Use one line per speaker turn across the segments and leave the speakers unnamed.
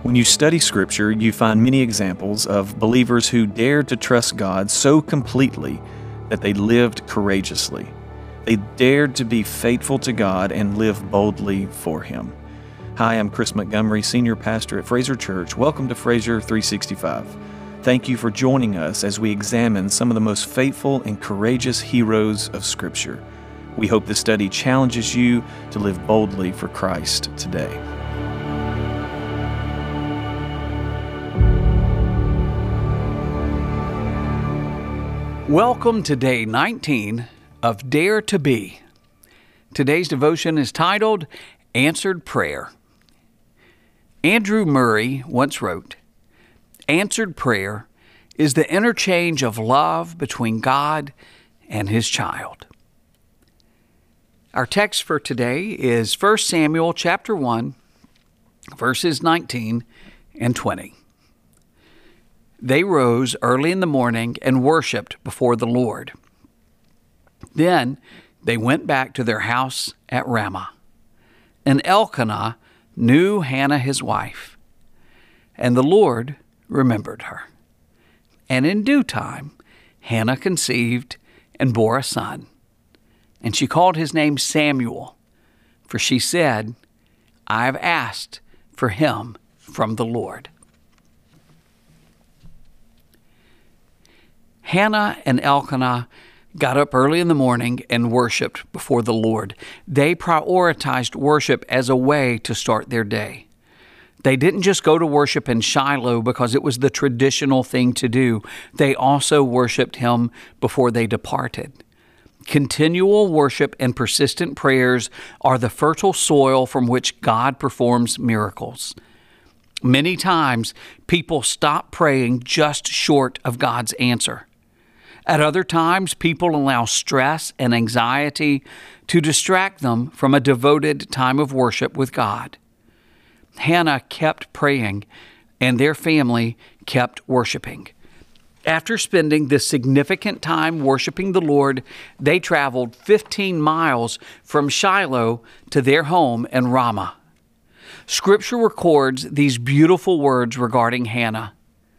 When you study Scripture, you find many examples of believers who dared to trust God so completely that they lived courageously. They dared to be faithful to God and live boldly for Him. Hi, I'm Chris Montgomery, Senior Pastor at Fraser Church. Welcome to Fraser 365. Thank you for joining us as we examine some of the most faithful and courageous heroes of Scripture. We hope this study challenges you to live boldly for Christ today.
Welcome to day 19 of Dare to Be. Today's devotion is titled Answered Prayer. Andrew Murray once wrote, "Answered prayer is the interchange of love between God and His child." Our text for today is 1 Samuel chapter 1, verses 19 and 20. They rose early in the morning and worshipped before the Lord. Then they went back to their house at Ramah. And Elkanah knew Hannah his wife, and the Lord remembered her. And in due time Hannah conceived and bore a son. And she called his name Samuel, for she said, "I have asked for him from the Lord." Hannah and Elkanah got up early in the morning and worshiped before the Lord. They prioritized worship as a way to start their day. They didn't just go to worship in Shiloh because it was the traditional thing to do. They also worshiped Him before they departed. Continual worship and persistent prayers are the fertile soil from which God performs miracles. Many times, people stop praying just short of God's answer. At other times, people allow stress and anxiety to distract them from a devoted time of worship with God. Hannah kept praying, and their family kept worshiping. After spending this significant time worshiping the Lord, they traveled 15 miles from Shiloh to their home in Ramah. Scripture records these beautiful words regarding Hannah.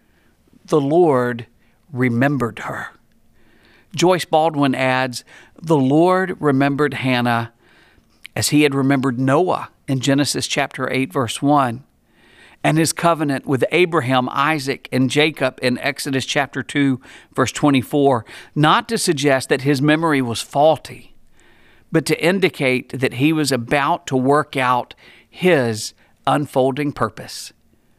The Lord remembered her. Joyce Baldwin adds, "The Lord remembered Hannah as He had remembered Noah in Genesis chapter 8, verse 1, and His covenant with Abraham, Isaac, and Jacob in Exodus chapter 2, verse 24, not to suggest that His memory was faulty, but to indicate that He was about to work out His unfolding purpose."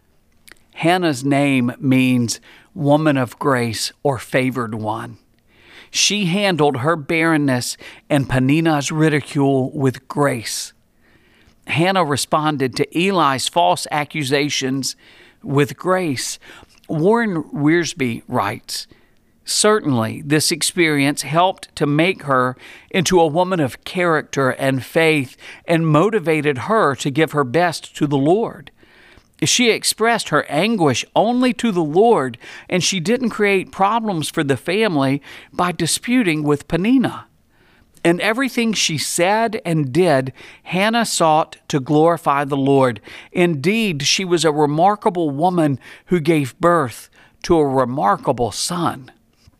Hannah's name means woman of grace or favored one. She handled her barrenness and Peninnah's ridicule with grace. Hannah responded to Eli's false accusations with grace. Warren Wiersbe writes, "Certainly, this experience helped to make her into a woman of character and faith and motivated her to give her best to the Lord. She expressed her anguish only to the Lord, and she didn't create problems for the family by disputing with Peninnah. In everything she said and did, Hannah sought to glorify the Lord. Indeed, she was a remarkable woman who gave birth to a remarkable son.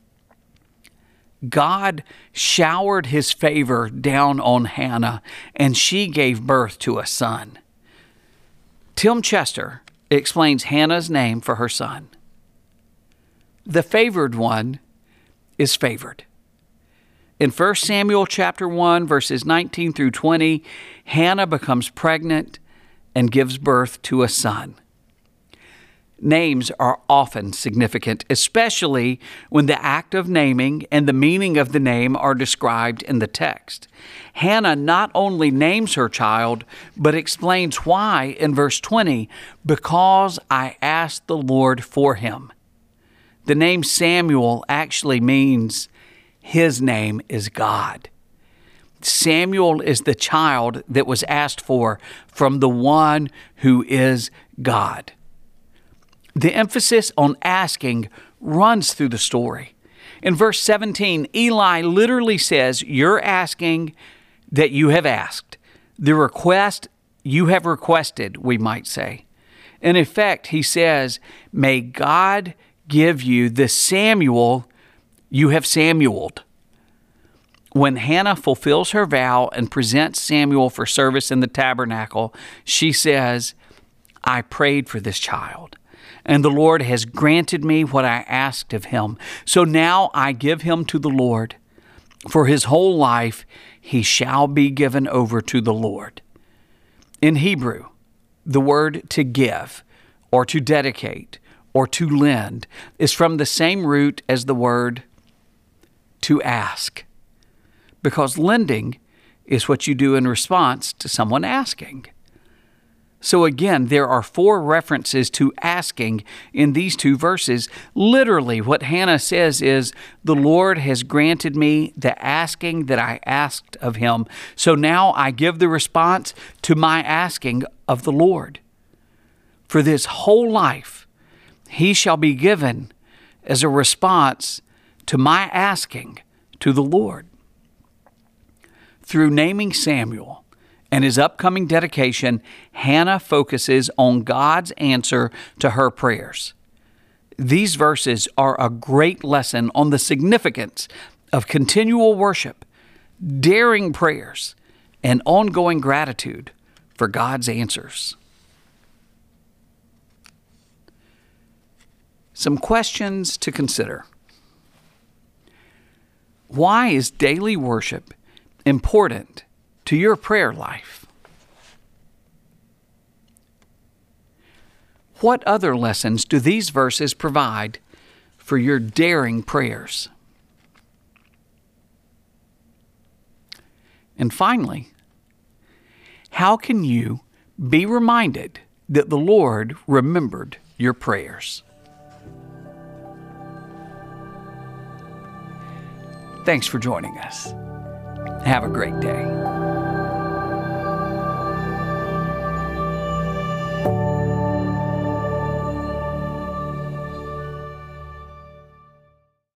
God showered His favor down on Hannah, and she gave birth to a son. Tim Chester explains Hannah's name for her son. The favored one is favored. In 1 Samuel chapter 1, verses 19 through 20, Hannah becomes pregnant and gives birth to a son. Names are often significant, especially when the act of naming and the meaning of the name are described in the text. Hannah not only names her child, but explains why in verse 20, "Because I asked the Lord for him." The name Samuel actually means His name is God. Samuel is the child that was asked for from the one who is God. The emphasis on asking runs through the story. In verse 17, Eli literally says, "You're asking that you have asked. The request you have requested," we might say. In effect, he says, may God give you the Samuel you have Samueled. When Hannah fulfills her vow and presents Samuel for service in the tabernacle, she says, I prayed for this child, and the Lord has granted me what I asked of him. So now I give him to the Lord. For his whole life he shall be given over to the Lord. In Hebrew, the word to give, or to dedicate, or to lend is from the same root as the word to ask, because lending is what you do in response to someone asking. So again, there are 4 references to asking in these 2 verses. Literally, what Hannah says is, the Lord has granted me the asking that I asked of him. So now I give the response to my asking of the Lord. For this whole life, he shall be given as a response to my asking to the Lord. Through naming Samuel and his upcoming dedication, Hannah focuses on God's answer to her prayers. These verses are a great lesson on the significance of continual worship, daring prayers, and ongoing gratitude for God's answers. Some questions to consider. Why is daily worship important to your prayer life? What other lessons do these verses provide for your daring prayers? And finally, how can you be reminded that the Lord remembered your prayers? Thanks for joining us. Have a great day.